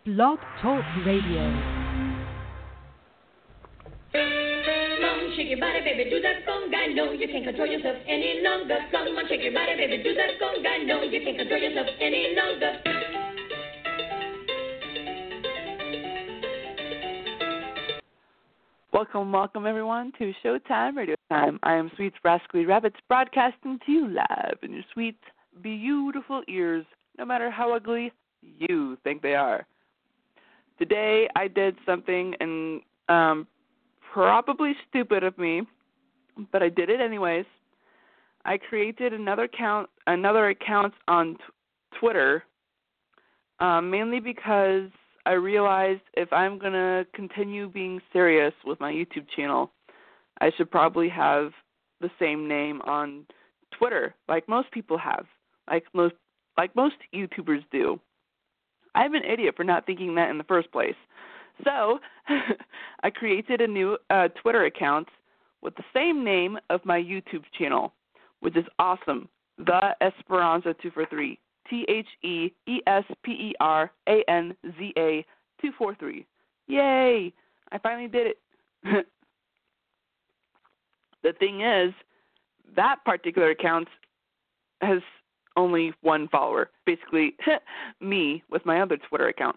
Blog Talk Radio. Shake your body, baby, do that conga. No, you can't control yourself any longer. Come on, shake your body, baby, do that conga. No, you can't control yourself any longer. Welcome, everyone, to Showtime Radio Time. I am Sweet Rascally Rabbits, broadcasting to you live in your sweet, beautiful ears, no matter how ugly you think they are. Today, I did something and probably stupid of me, but I did it anyways. I created another account on Twitter, mainly because I realized if I'm going to continue being serious with my YouTube channel, I should probably have the same name on Twitter, like most people have, like most YouTubers do. I'm an idiot for not thinking that in the first place. So I created a new Twitter account with the same name of my YouTube channel, which is awesome, The Esperanza 243, TheEsperanza 243. Yay! I finally did it. The thing is, that particular account has only one follower, basically me with my other Twitter account.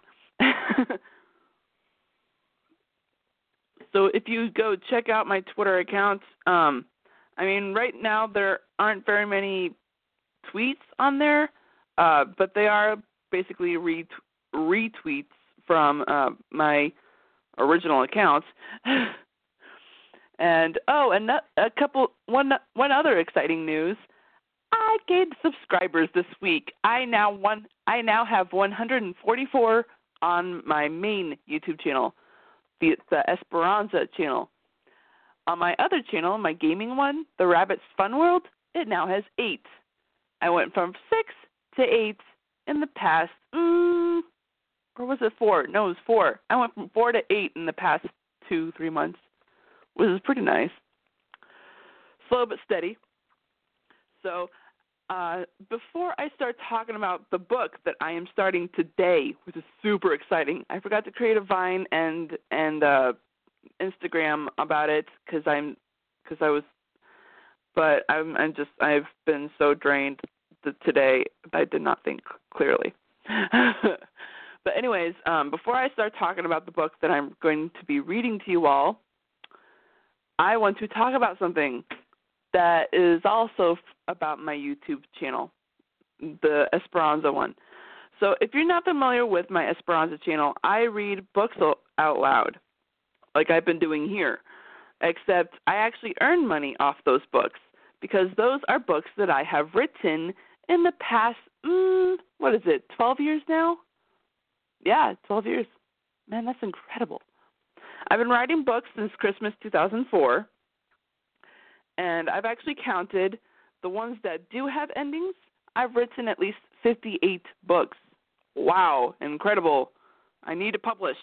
So if you go check out my Twitter account, right now there aren't very many tweets on there, but they are basically retweets from my original account. And one other exciting news. I gained subscribers this week. I now have 144 on my main YouTube channel, the Esperanza channel. On my other channel, my gaming one, the Rabbit's Fun World, it now has 8. I went from 6 to 8 in the past, or was it 4? No, it was 4. I went from 4 to 8 in the past 2-3 months, which is pretty nice. Slow but steady. So before I start talking about the book that I am starting today, which is super exciting, I forgot to create a Vine and Instagram about it I've been so drained today that I did not think clearly. But anyways, before I start talking about the book that I'm going to be reading to you all, I want to talk about something that is also about my YouTube channel, the Esperanza one. So if you're not familiar with my Esperanza channel, I read books out loud, like I've been doing here, except I actually earn money off those books because those are books that I have written in the past, 12 years now? Yeah, 12 years. Man, that's incredible. I've been writing books since Christmas 2004, and I've actually counted the ones that do have endings. I've written at least 58 books. Wow, incredible. I need to publish.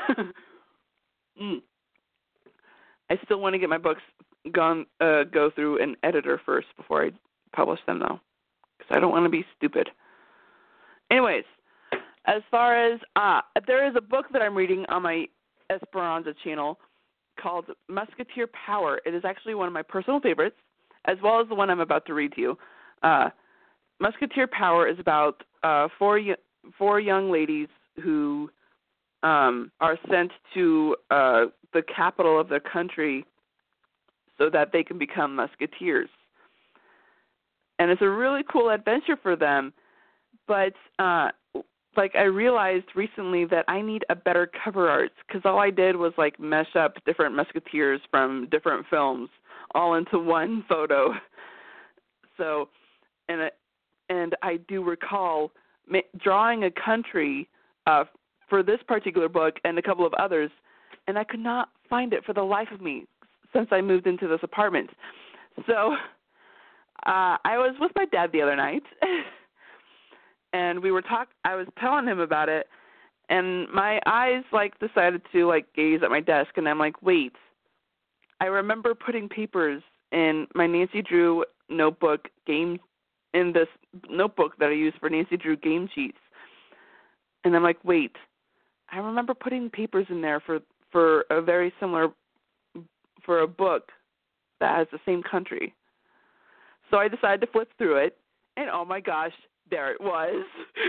I still want to get my books go through an editor first before I publish them, though, because I don't want to be stupid. Anyways, as far as, there is a book that I'm reading on my Esperanza channel called Musketeer Power. It is actually one of my personal favorites, as well as the one I'm about to read to you. Musketeer Power is about four young ladies who are sent to the capital of their country so that they can become musketeers. And it's a really cool adventure for them, but I realized recently that I need a better cover art because all I did was mesh up different musketeers from different films all into one photo. So, and I do recall drawing a country for this particular book and a couple of others, and I could not find it for the life of me since I moved into this apartment. So I was with my dad the other night. And I was telling him about it, and my eyes decided to gaze at my desk, and I'm like, wait, I remember putting papers in my Nancy Drew notebook in this notebook that I use for Nancy Drew game sheets. And I'm like, wait, I remember putting papers in there for a very similar, for a book that has the same country. So I decided to flip through it, and oh my gosh, there it was.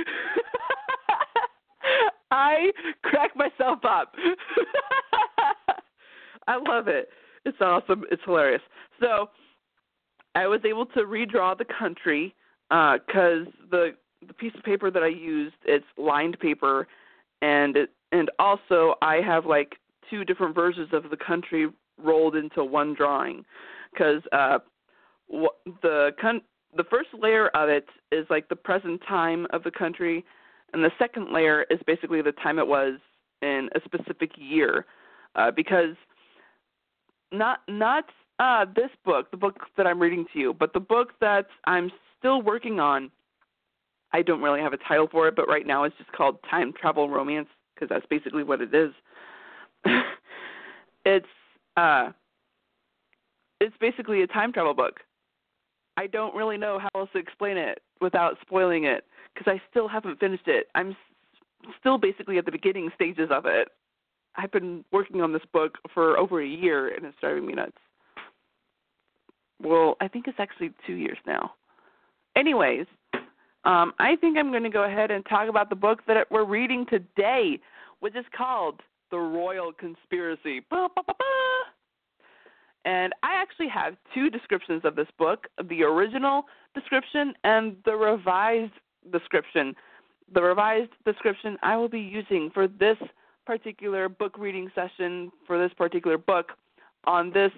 I cracked myself up. I love it. It's awesome. It's hilarious. So I was able to redraw the country because the piece of paper that I used, it's lined paper, and also I have like two different versions of the country rolled into one drawing because the first layer of it is like the present time of the country, and the second layer is basically the time it was in a specific year, because not this book, the book that I'm reading to you, but the book that I'm still working on. I don't really have a title for it, but right now it's just called Time Travel Romance because that's basically what it is. It's basically a time travel book. I don't really know how else to explain it without spoiling it because I still haven't finished it. I'm still basically at the beginning stages of it. I've been working on this book for over a year, and it's driving me nuts. Well, I think it's actually 2 years now. Anyways, I think I'm going to go ahead and talk about the book that we're reading today, which is called The Royal Conspiracy. And I actually have two descriptions of this book, the original description and the revised description. The revised description I will be using for this particular book reading session for this particular book on this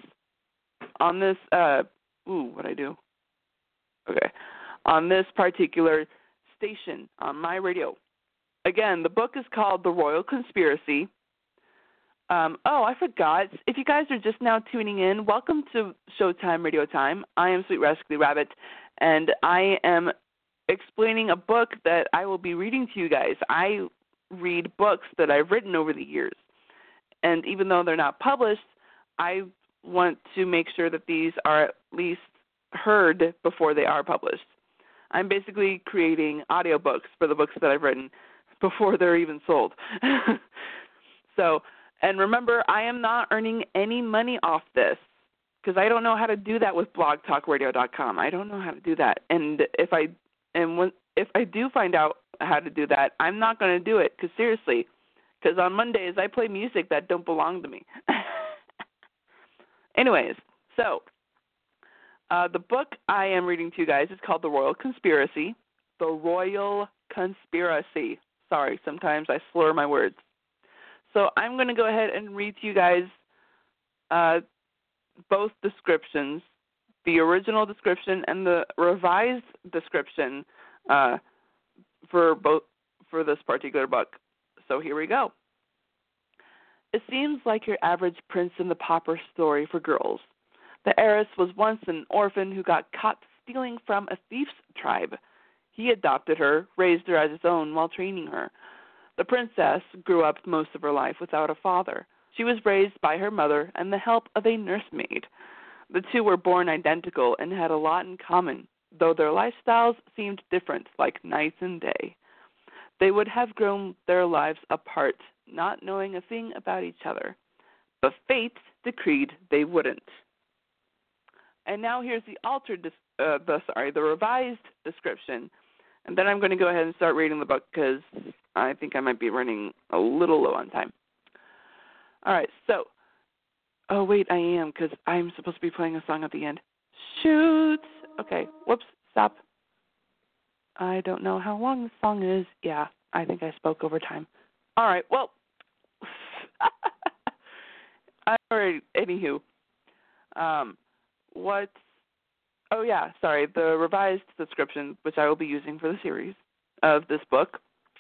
particular station on my radio. Again, the book is called The Royal Conspiracy. I forgot. If you guys are just now tuning in, welcome to Showtime Radio Time. I am Sweet Rascally Rabbit, and I am explaining a book that I will be reading to you guys. I read books that I've written over the years, and even though they're not published, I want to make sure that these are at least heard before they are published. I'm basically creating audiobooks for the books that I've written before they're even sold. So, and remember, I am not earning any money off this because I don't know how to do that with blogtalkradio.com. I don't know how to do that. And if I do find out how to do that, I'm not going to do it because on Mondays I play music that don't belong to me. Anyways, so the book I am reading to you guys is called The Royal Conspiracy. The Royal Conspiracy. Sorry, sometimes I slur my words. So I'm going to go ahead and read to you guys both descriptions, the original description and the revised description for this particular book. So here we go. It seems like your average Prince and the Pauper story for girls. The heiress was once an orphan who got caught stealing from a thief's tribe. He adopted her, raised her as his own while training her. The princess grew up most of her life without a father. She was raised by her mother and the help of a nursemaid. The two were born identical and had a lot in common, though their lifestyles seemed different, like night and day. They would have grown their lives apart, not knowing a thing about each other. But fate decreed they wouldn't. And now here's the revised description. And then I'm going to go ahead and start reading the book because I think I might be running a little low on time. All right, so, oh, wait, I am because I'm supposed to be playing a song at the end. Shoot. Okay, whoops, stop. I don't know how long the song is. Yeah, I think I spoke over time. All right, well, anywho, the revised description, which I will be using for the series of this book.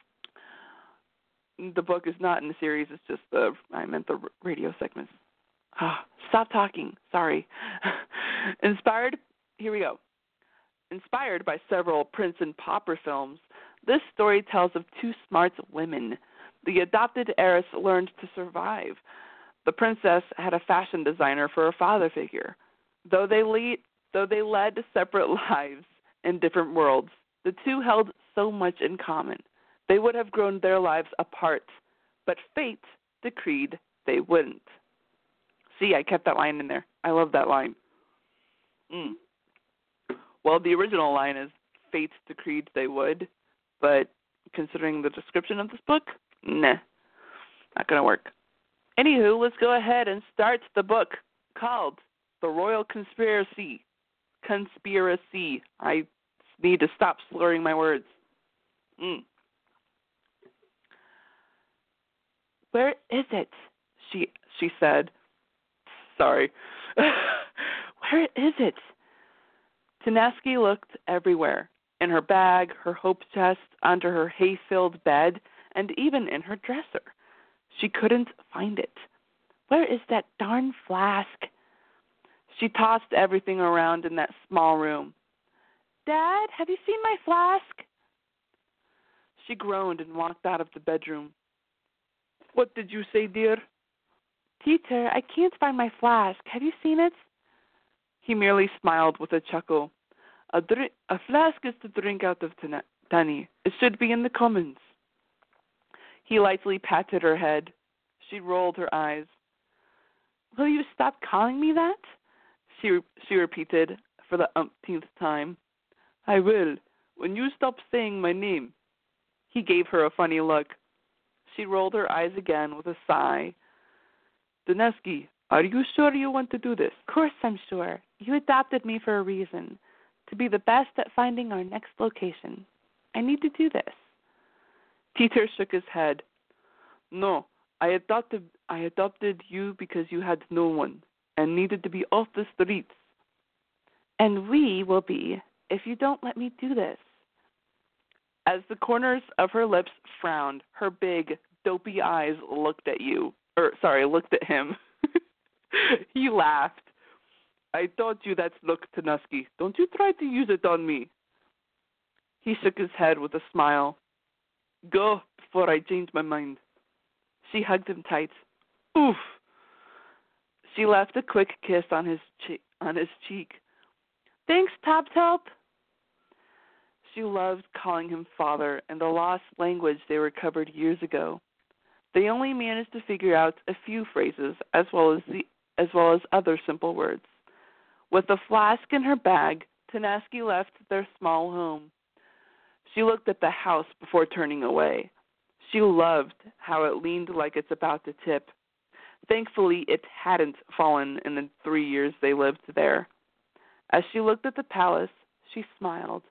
The book is not in the series, it's just the radio segments. Stop talking, sorry. Here we go. Inspired by several Prince and Pauper films, this story tells of two smart women. The adopted heiress learned to survive. The princess had a fashion designer for a father figure. Though they led separate lives in different worlds, the two held so much in common. They would have grown their lives apart, but fate decreed they wouldn't. See, I kept that line in there. I love that line. Well, the original line is fate decreed they would, but considering the description of this book, nah, not going to work. Anywho, let's go ahead and start the book called The Royal Conspiracy. Conspiracy. I need to stop slurring my words. Where is it? She said. Sorry. Where is it? Tanaski looked everywhere. In her bag, her hope chest, under her hay-filled bed, and even in her dresser. She couldn't find it. Where is that darn flask? She tossed everything around in that small room. Dad, have you seen my flask? She groaned and walked out of the bedroom. What did you say, dear? Teacher, I can't find my flask. Have you seen it? He merely smiled with a chuckle. A flask is to drink out of, Tani. It should be in the commons. He lightly patted her head. She rolled her eyes. Will you stop calling me that? She repeated for the umpteenth time. I will, when you stop saying my name. He gave her a funny look. She rolled her eyes again with a sigh. Tanaski, are you sure you want to do this? Of course I'm sure. You adopted me for a reason, to be the best at finding our next location. I need to do this. Peter shook his head. No, I adopted you because you had no one and needed to be off the streets. And we will be if you don't let me do this. As the corners of her lips frowned, her big, dopey eyes looked at him. He laughed. I taught you that look, Tanaski. Don't you try to use it on me. He shook his head with a smile. Go before I change my mind. She hugged him tight. Oof. She left a quick kiss on his cheek. Thanks, Top Top. She loved calling him father and the lost language they recovered years ago. They only managed to figure out a few phrases as well as other simple words. With the flask in her bag, Tanaski left their small home. She looked at the house before turning away. She loved how it leaned like it's about to tip. Thankfully, it hadn't fallen in the 3 years they lived there. As she looked at the palace, she smiled.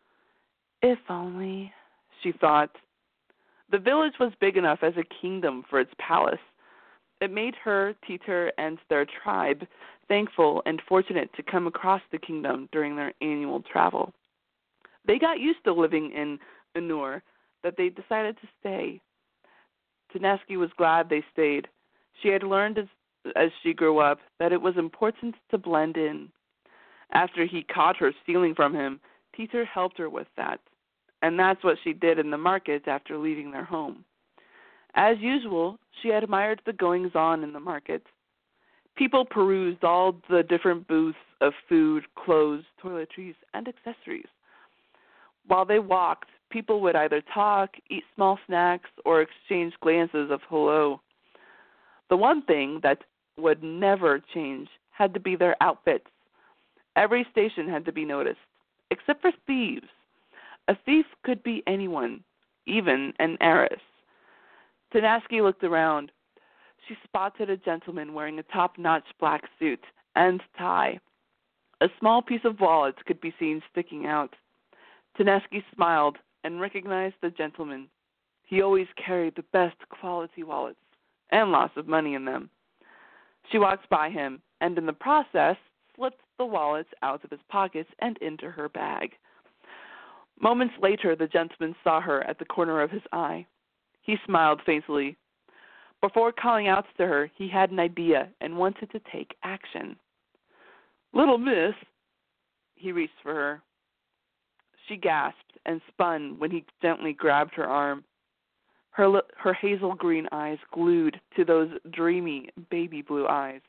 If only, she thought. The village was big enough as a kingdom for its palace. It made her, Teeter, and their tribe thankful and fortunate to come across the kingdom during their annual travel. They got used to living in Anur that they decided to stay. Tanaski was glad they stayed. She had learned as she grew up that it was important to blend in. After he caught her stealing from him, Teeter helped her with that, and that's what she did in the market after leaving their home. As usual, she admired the goings-on in the market. People perused all the different booths of food, clothes, toiletries, and accessories. While they walked, people would either talk, eat small snacks, or exchange glances of hello. The one thing that would never change had to be their outfits. Every station had to be noticed, except for thieves. A thief could be anyone, even an heiress. Tanaski looked around. She spotted a gentleman wearing a top-notch black suit and tie. A small piece of wallet could be seen sticking out. Tanaski smiled and recognized the gentleman. He always carried the best quality wallets and lots of money in them. She walked by him and in the process slipped the wallets out of his pockets and into her bag. Moments later, the gentleman saw her at the corner of his eye. He smiled faintly. Before calling out to her, he had an idea and wanted to take action. Little miss, he reached for her. She gasped and spun when he gently grabbed her arm. Her hazel green eyes glued to those dreamy baby blue eyes.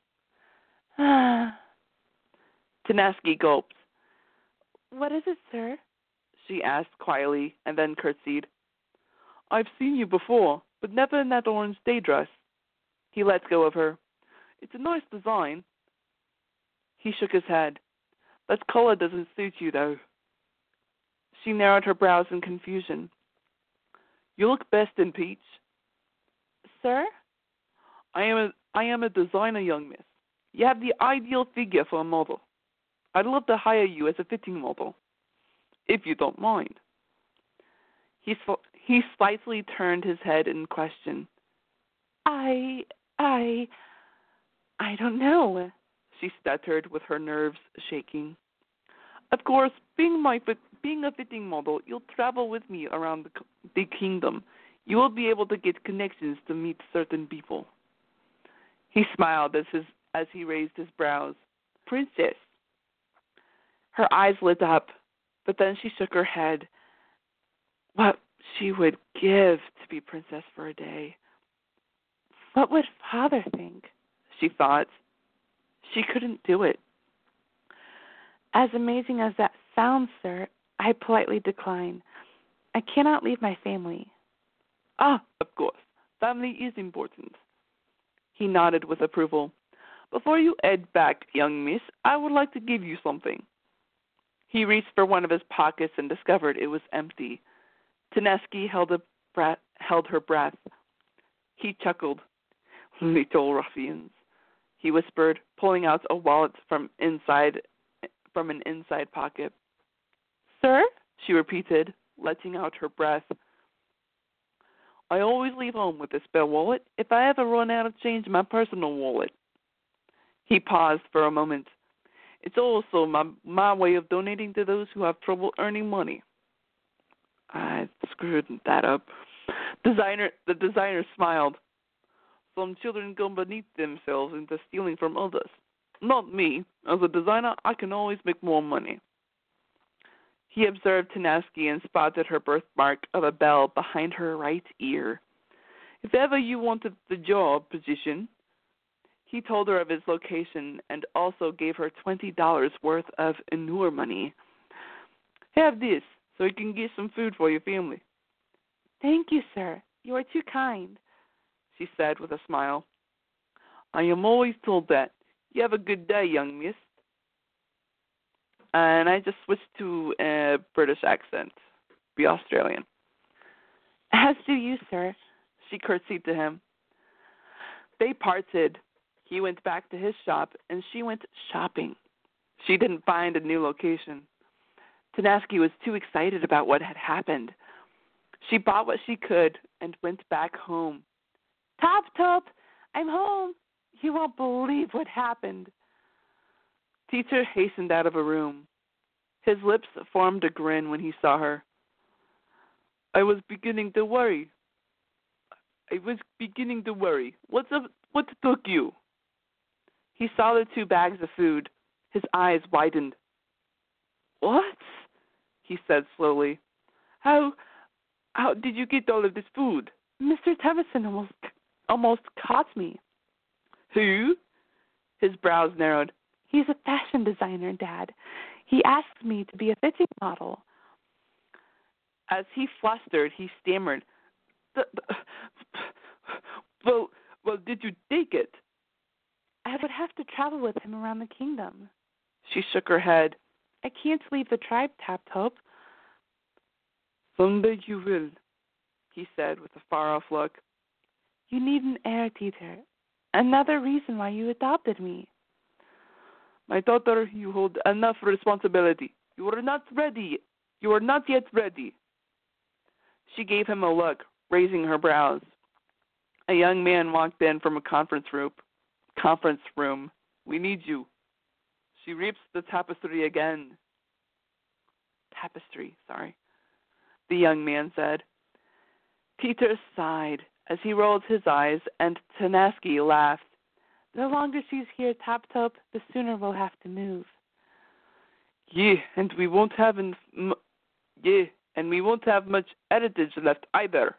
Ah. Tanaski gulped. What is it, sir? She asked quietly and then curtsied. I've seen you before. but never in that orange day dress. He let go of her. It's a nice design. He shook his head. That color doesn't suit you, though. She narrowed her brows in confusion. You look best in peach. Sir? I am a designer, young miss. You have the ideal figure for a model. I'd love to hire you as a fitting model, if you don't mind. He slightly turned his head in question. I don't know, she stuttered with her nerves shaking. Of course, being a fitting model, you'll travel with me around the kingdom. You will be able to get connections to meet certain people. He smiled as he raised his brows. Princess. Her eyes lit up, but then she shook her head. What she would give to be princess for a day. What would father think? She thought. She couldn't do it. As amazing as that sounds, sir, I politely decline. I cannot leave my family. Ah, of course. Family is important. He nodded with approval. Before you head back, young miss, I would like to give you something. He reached for one of his pockets and discovered it was empty. Taneski held her breath. He chuckled. Little ruffians, he whispered, pulling out a wallet from an inside pocket. Sir? She repeated, letting out her breath. I always leave home with a spare wallet if I ever run out of change in my personal wallet. He paused for a moment. It's also my way of donating to those who have trouble earning money. I screwed that up. The designer smiled. Some children go beneath themselves into stealing from others. Not me. As a designer, I can always make more money. He observed Taneski and spotted her birthmark of a bell behind her right ear. If ever you wanted the job position, he told her of his location and also gave her $20 worth of Inur money. Have this, so you can get some food for your family. Thank you, sir. You are too kind, she said with a smile. I am always told that. You have a good day, young miss. And I just switched to a British accent. Be Australian. As do you, sir, she curtsied to him. They parted. He went back to his shop, and she went shopping. She didn't find a new location. Taneski was too excited about what had happened. She bought what she could and went back home. Top, I'm home. You won't believe what happened. Teacher hastened out of a room. His lips formed a grin when he saw her. I was beginning to worry. What took you? He saw the 2 bags of food. His eyes widened. What? He said slowly. How did you get all of this food? Mr. Temison almost caught me. Who? His brows narrowed. He's a fashion designer, Dad. He asked me to be a fitting model. As he flustered, he stammered. Well, did you take it? I would have to travel with him around the kingdom. She shook her head. I can't leave the tribe, Tap-Top. Someday you will, he said with a far-off look. You need an heir, Teeter. Another reason why you adopted me. My daughter, you hold enough responsibility. You are not ready. You are not yet ready. She gave him a look, raising her brows. A young man walked in from a conference room. We need you. She rips the tapestry again. The young man said. Peter sighed as he rolled his eyes, and Taneski laughed. The longer she's here, Tap-Top, the sooner we'll have to move. And we won't have much heritage left either.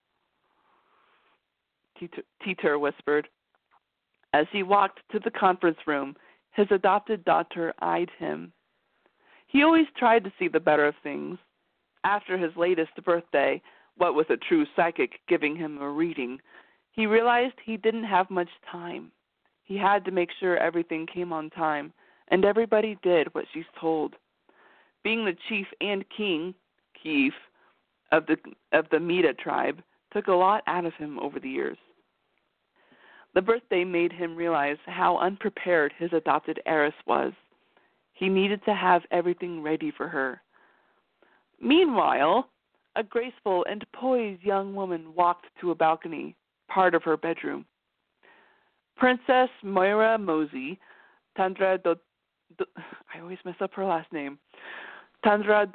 Teeter whispered. As he walked to the conference room, his adopted daughter eyed him. He always tried to see the better of things. After his latest birthday, what with a true psychic giving him a reading, he realized he didn't have much time. He had to make sure everything came on time, and everybody did what she's told. Being the chief and king, Keef, of the Meda tribe took a lot out of him over the years. The birthday made him realize how unprepared his adopted heiress was. He needed to have everything ready for her. Meanwhile, a graceful and poised young woman walked to a balcony, part of her bedroom. Princess Moira Mosey, I always mess up her last name, Tandri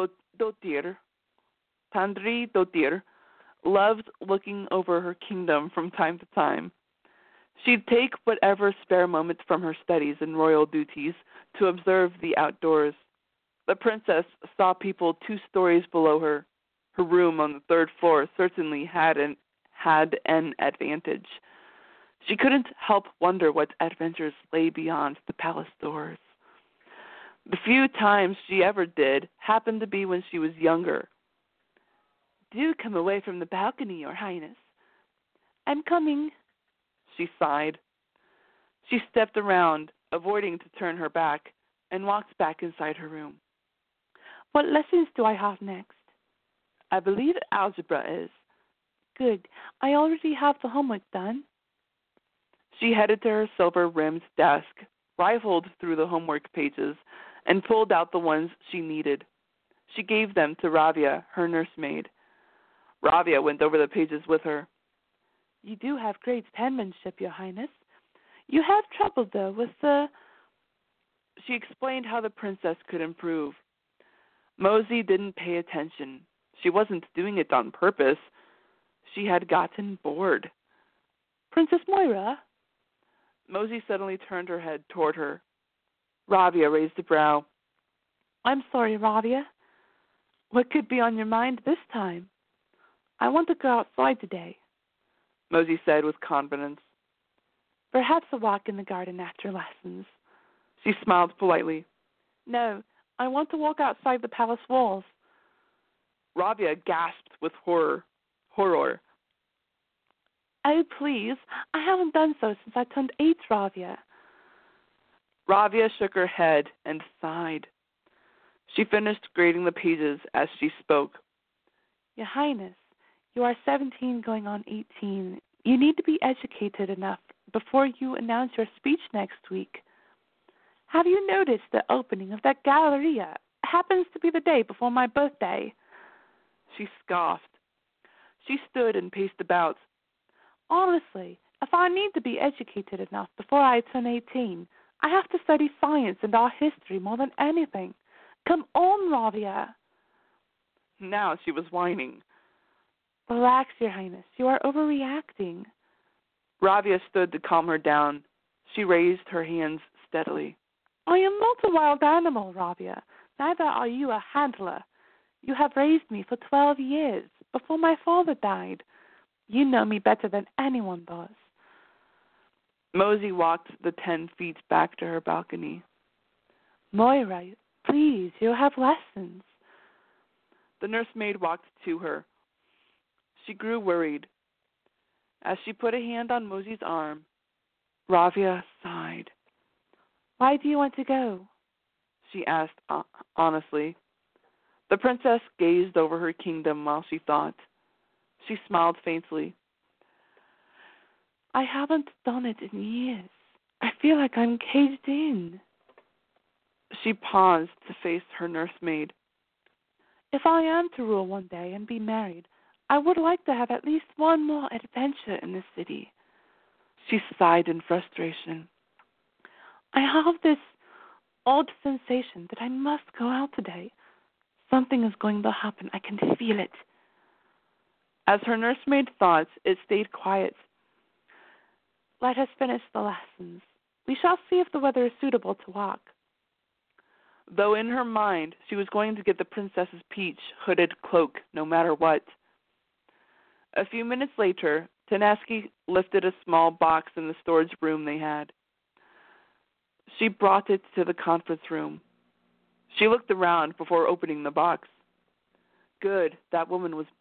Dotir, loved looking over her kingdom from time to time. She'd take whatever spare moments from her studies and royal duties to observe the outdoors. The princess saw people 2 stories below her. Her room on the 3rd floor certainly had an advantage. She couldn't help wonder what adventures lay beyond the palace doors. The few times she ever did happened to be when she was younger. "Do come away from the balcony, Your Highness." "I'm coming," she sighed. She stepped around, avoiding to turn her back, and walked back inside her room. "What lessons do I have next?" "I believe algebra is." "Good. I already have the homework done." She headed to her silver-rimmed desk, rifled through the homework pages, and pulled out the ones she needed. She gave them to Ravia, her nursemaid. Ravia went over the pages with her. "You do have great penmanship, Your Highness. You have trouble, though, with the..." She explained how the princess could improve. Mosey didn't pay attention. She wasn't doing it on purpose. She had gotten bored. "Princess Moira?" Mosey suddenly turned her head toward her. Ravia raised a brow. "I'm sorry, Ravia. What could be on your mind this time?" "I want to go outside today," Mosey said with confidence. "Perhaps a walk in the garden after lessons." She smiled politely. "No, I want to walk outside the palace walls." Ravia gasped with horror. "Oh, please, I haven't done so since I turned 8, Ravia." Ravia shook her head and sighed. She finished grading the pages as she spoke. "Your Highness, you are 17 going on 18. You need to be educated enough before you announce your speech next week. Have you noticed the opening of that galleria? It happens to be the day before my birthday." She scoffed. She stood and paced about. "Honestly, if I need to be educated enough before I turn 18, I have to study science and art history more than anything. Come on, Ravia." Now she was whining. "Relax, Your Highness. You are overreacting." Ravia stood to calm her down. She raised her hands steadily. "I am not a wild animal, Ravia. Neither are you a handler. You have raised me for 12 years, before my father died. You know me better than anyone does." Mosey walked the 10 feet back to her balcony. "Moira, please, you have lessons." The nursemaid walked to her. She grew worried. As she put a hand on Mosey's arm, Ravia sighed. "Why do you want to go?" she asked honestly. The princess gazed over her kingdom while she thought. She smiled faintly. "I haven't done it in years. I feel like I'm caged in." She paused to face her nursemaid. "If I am to rule one day and be married, I would like to have at least one more adventure in the city." She sighed in frustration. "I have this odd sensation that I must go out today. Something is going to happen. I can feel it." As her nursemaid thought, it stayed quiet. "Let us finish the lessons. We shall see if the weather is suitable to walk." Though in her mind she was going to get the princess's peach hooded cloak no matter what. A few minutes later, Tanaski lifted a small box in the storage room they had. She brought it to the conference room. She looked around before opening the box. Good, that woman was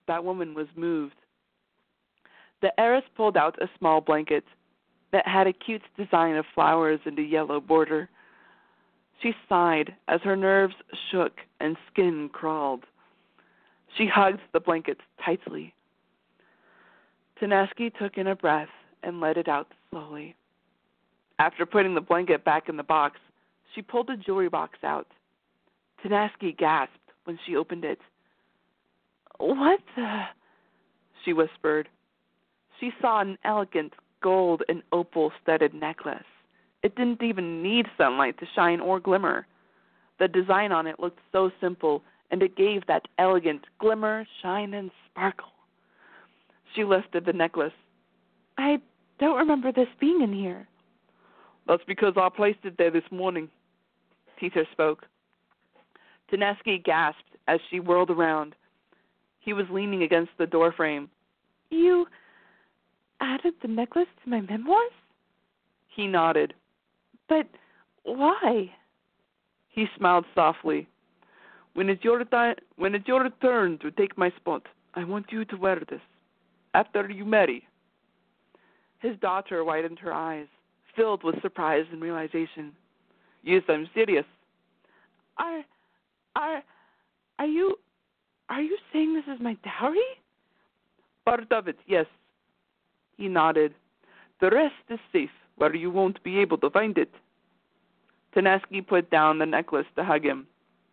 That woman was moved. The heiress pulled out a small blanket that had a cute design of flowers and a yellow border. She sighed as her nerves shook and skin crawled. She hugged the blanket tightly. Tanaski took in a breath and let it out slowly. After putting the blanket back in the box, she pulled a jewelry box out. Tanaski gasped when she opened it. "What the?" she whispered. She saw an elegant gold and opal-studded necklace. It didn't even need sunlight to shine or glimmer. The design on it looked so simple, and it gave that elegant glimmer, shine, and sparkle. She lifted the necklace. "I don't remember this being in here." "That's because I placed it there this morning," Teeter spoke. Tanaski gasped as she whirled around. He was leaning against the doorframe. "You added the necklace to my memoirs?" He nodded. "But why?" He smiled softly. When it's your turn to take my spot, I want you to wear this after you marry." His daughter widened her eyes, filled with surprise and realization. "Yes, I'm serious." Are you saying this is my dowry?" "Part of it, yes." He nodded. "The rest is safe, where you won't be able to find it." Tanaski put down the necklace to hug him.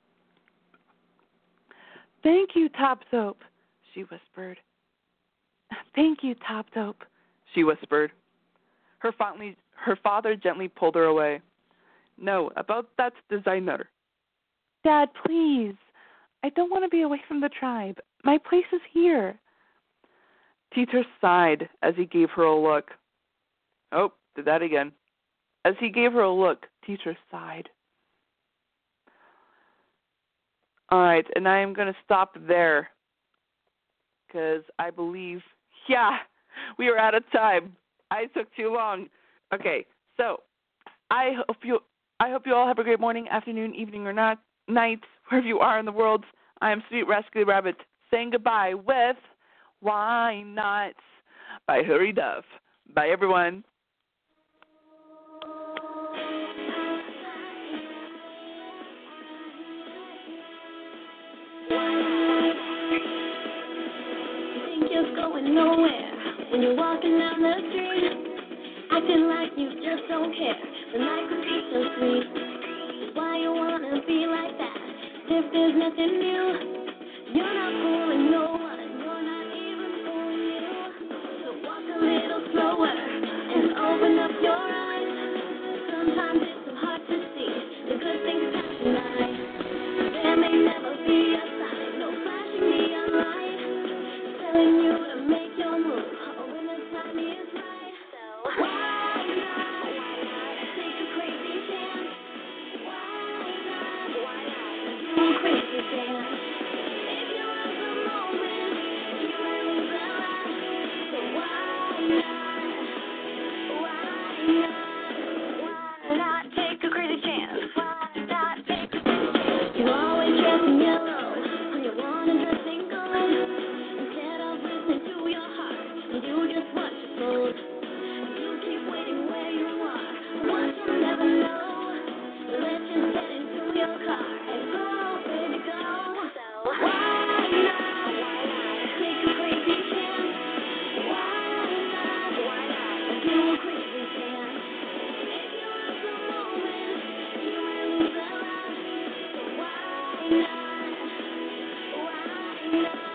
"Thank you, Top Soap," she whispered. "Thank you, Top Soap," she whispered. Her father gently pulled her away. "No, about that designer." "Dad, please. I don't want to be away from the tribe. My place is here." Teeter sighed as he gave her a look. Oh, did that again. As he gave her a look, Teeter sighed. All right, and I am going to stop there because I believe, we are out of time. I took too long. Okay, so I hope you all have a great morning, afternoon, evening, or night, wherever you are in the world. I am Sweet Rascally Rabbit saying goodbye with "Why Not" by Hilary Duff. Bye, everyone. Think you're going nowhere when you're walking down the street, acting like you just don't care. The night could be so sweet. Why you wanna be like that? If there's nothing new, you're not fooling no one. You're not even fooling you. So walk a little slower and open up your eyes. Sometimes it's so hard to see the good things passing by. There may never be a sign, no flashing neon light, telling you to make your move or when the time is right. So why not take a crazy chance? Why not do a crazy dance? If you're of the moment, you will lose a lot. So why not take a crazy chance? Why not take a crazy chance? You always dress in yellow when you wanna dress in gold. Instead of listening to your heart, you do just what you're told. You keep waiting where you are, what you'll never know. Let's just get into your car and go, baby, go. So why not take a crazy chance? Why not do a crazy dance? If you're of the moment, you will lose a lot. So why not?